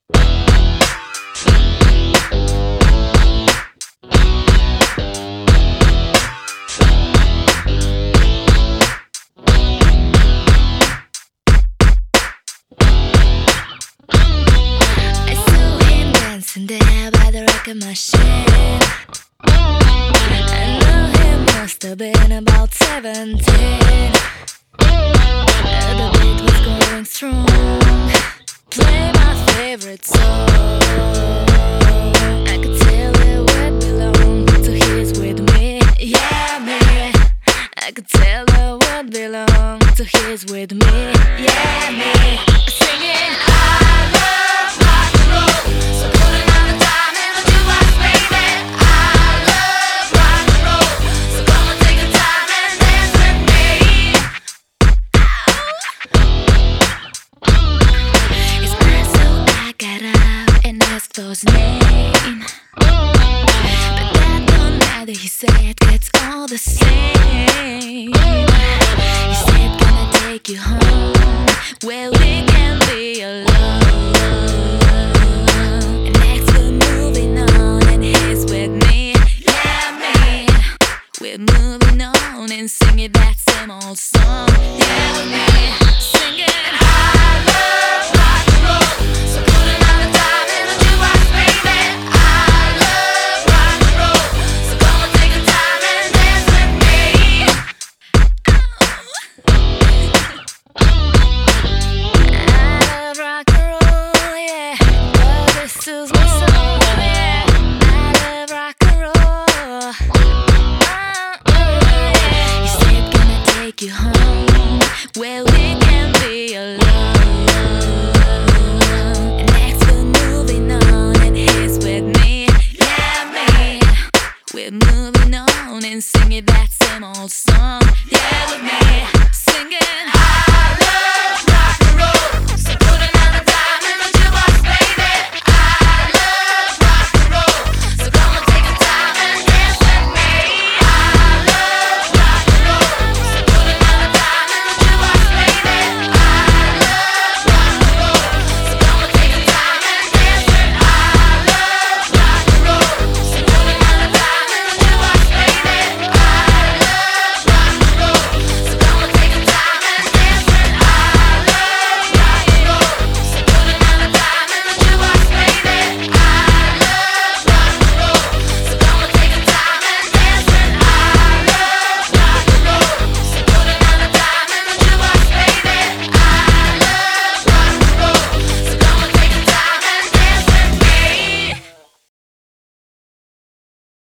I saw him dancing there by the record machine. I knew he must have been about 17. The beat was going strong. Play my favorite song. I could tell it would belong to his with me. Yeah, me. I could tell it would belong to his with me. Yeah, me. Singing I love rock and roll. So put another dime in the jukebox, baby. I love rock and roll. So come and take a time and dance with me. It's mine, so I got up and asked for his name. But that don't matter, he said, it's all the same. He said, can I take you home? Well,